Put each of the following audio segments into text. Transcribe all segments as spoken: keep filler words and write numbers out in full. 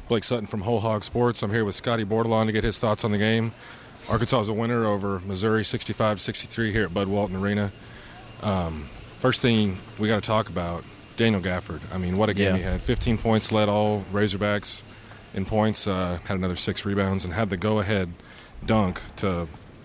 Blake Sutton from Whole Hog Sports. I'm here with Scotty Bordelon to get his thoughts on the game. Arkansas is a winner over Missouri, sixty-five to sixty-three here at Bud Walton Arena. Um, first thing we got to talk about, Daniel Gafford. I mean, what a game yeah. he had. fifteen points, led all Razorbacks in points, uh, had another six rebounds, and had the go-ahead dunk to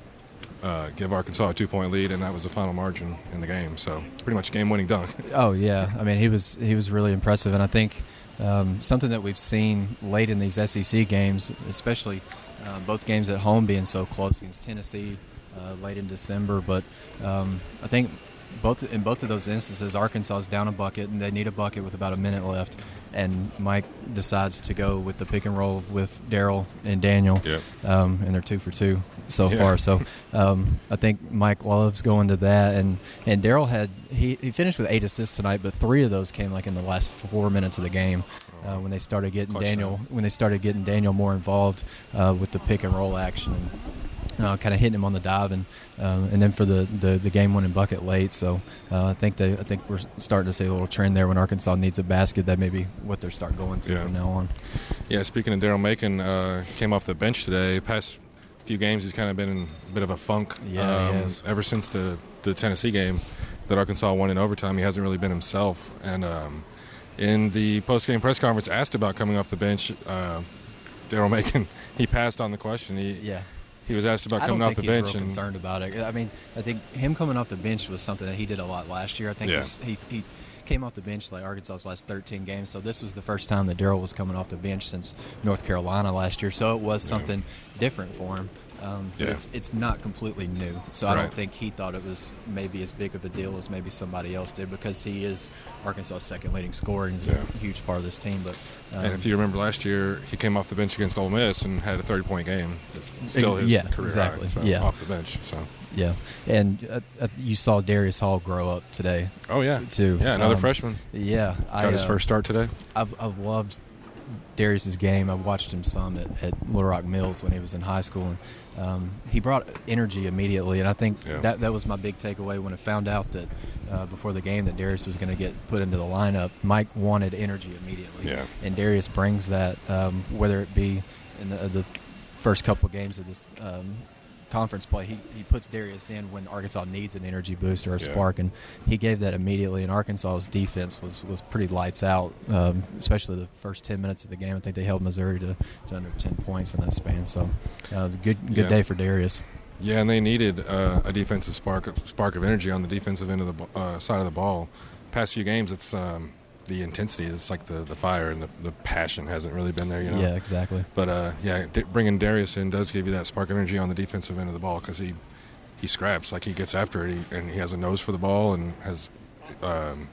uh, give Arkansas a two-point lead, and that was the final margin in the game. So pretty much a game-winning dunk. Oh, yeah. I mean, he was he was really impressive, and I think um, something that we've seen late in these S E C games, especially uh, both games at home being so close against Tennessee uh, late in December, but um, I think both in both of those instances, Arkansas is down a bucket, and they need a bucket with about a minute left, and Mike decides to go with the pick and roll with Daryl and Daniel, Yep. um, and they're two for two so Yeah. far. So um, I think Mike loves going to that, and, and Daryl had he, he finished with eight assists tonight, but three of those came like in the last four minutes of the game uh, when they started getting Clutch Daniel time. when they started getting Daniel more involved uh, with the pick and roll action. And, Uh, kind of hitting him on the dive, and um, and then for the, the, the game-winning bucket late. So uh, I think they I think we're starting to see a little trend there. When Arkansas needs a basket, that may be what they start going to Yeah. from now on. Yeah, speaking of Daryl Macon, uh, came off the bench today. Past few games, he's kind of been in a bit of a funk. Yeah, he um, has. Ever since the, the Tennessee game that Arkansas won in overtime, he hasn't really been himself. And um, in the post-game press conference, asked about coming off the bench, uh, Daryl Macon, he passed on the question. He, Yeah. He was asked about I coming don't off the think he's bench. real and concerned about it. I mean, I think him coming off the bench was something that he did a lot last year. I think Yeah. this, he he came off the bench like Arkansas's last thirteen games. So this was the first time that Daryl was coming off the bench since North Carolina last year. So it was something different for him. Um, but Yeah. it's it's not completely new. So I Right. don't think he thought it was maybe as big of a deal as maybe somebody else did, because he is Arkansas's second leading scorer and is Yeah. a huge part of this team. But um, and if you remember last year, he came off the bench against Ole Miss and had a thirty-point game. It's still his yeah, career exactly. high, so Yeah. off the bench. So. yeah, and uh, uh, you saw Darius Hall grow up today. Oh, yeah. Too. Yeah, another Um, freshman. Yeah, Got I, his uh, first start today. I've I've loved Darius's game. I watched him some at, at Little Rock Mills when he was in high school, and um, he brought energy immediately. And I think Yeah. that that was my big takeaway when I found out that uh, before the game that Darius was going to get put into the lineup. Mike wanted energy immediately, Yeah. and Darius brings that, um, whether it be in the, the first couple of games of this um, conference play. He, he puts Darius in when Arkansas needs an energy boost or a Yeah. spark, and he gave that immediately. And Arkansas's defense was, was pretty lights out, um, especially the first ten minutes of the game. I think they held Missouri to, to under ten points in that span. So uh, good good Yeah. day for Darius. Yeah, and they needed uh, a defensive spark, spark of energy on the defensive end of the b- uh, side of the ball. Past few games, it's um, the intensity. It's like the, the fire and the, the passion hasn't really been there, you know. Yeah, exactly. But uh, yeah, d- bringing Darius in does give you that spark of energy on the defensive end of the ball, because he he scraps, like he gets after it, he, and he has a nose for the ball and has um,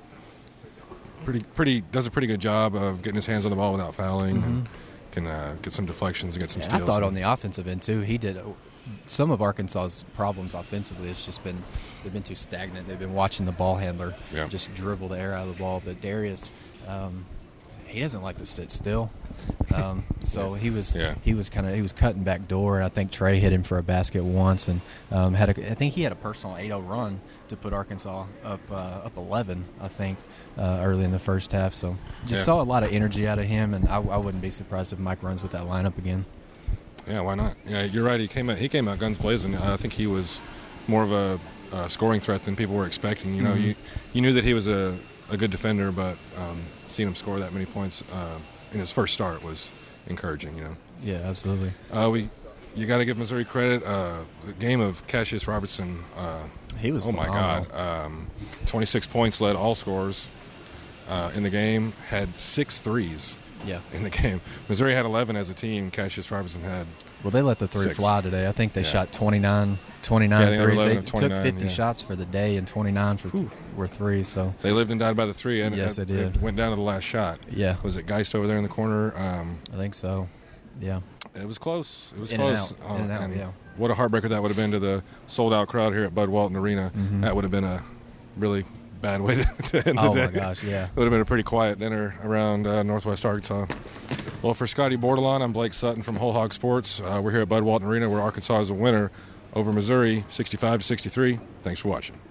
pretty pretty does a pretty good job of getting his hands on the ball without fouling, and can uh, get some deflections and get some And I steals. thought on the offensive end too, he did. Some of Arkansas's problems offensively, it's just been they've been too stagnant. They've been watching the ball handler Yeah. just dribble the air out of the ball. But Darius, um, he doesn't like to sit still. Um, so he was Yeah. he was kind of he was cutting back door, and I think Trey hit him for a basket once, and um, had a, I think he had a personal eight oh run to put Arkansas up uh, up eleven, I think, uh, early in the first half. So just Yeah. saw a lot of energy out of him, and I, I wouldn't be surprised if Mike runs with that lineup again. Yeah, why not? Yeah, you're right. He came out. He came out guns blazing. I think he was more of a, a scoring threat than people were expecting. You know, Mhm. you you knew that he was a, a good defender, but um, seeing him score that many points uh, in his first start was encouraging. You know. Yeah, absolutely. Uh, we, you got to give Missouri credit. Uh, the game of Cassius Robertson. Uh, He was oh my phenomenal. God, um, twenty-six points, led all scorers uh, in the game. Had six threes Yeah. in the game. Missouri had eleven as a team. Cassius Robertson had. Well, they let the three Six. fly today. I think they Yeah. shot twenty-nine, twenty-nine Yeah, they were threes. eleven They of took twenty-nine, fifty yeah. shots for the day, and twenty-nine for th- were threes. So They lived and died by the three, and Yes, it, they did. it went down to the last shot. yeah, Was it Geist over there in the corner? Um, I think so. Yeah, it was close. It was In and close. out. In and out, yeah. What a heartbreaker that would have been to the sold-out crowd here at Bud Walton Arena. Mhm. That would have been a really bad way to, to end Oh the my day. gosh, yeah. It would have been a pretty quiet dinner around uh, Northwest Arkansas. Well, for Scotty Bordelon, I'm Blake Sutton from Whole Hog Sports. Uh, we're here at Bud Walton Arena, where Arkansas is a winner over Missouri, sixty-five to sixty-three. Thanks for watching.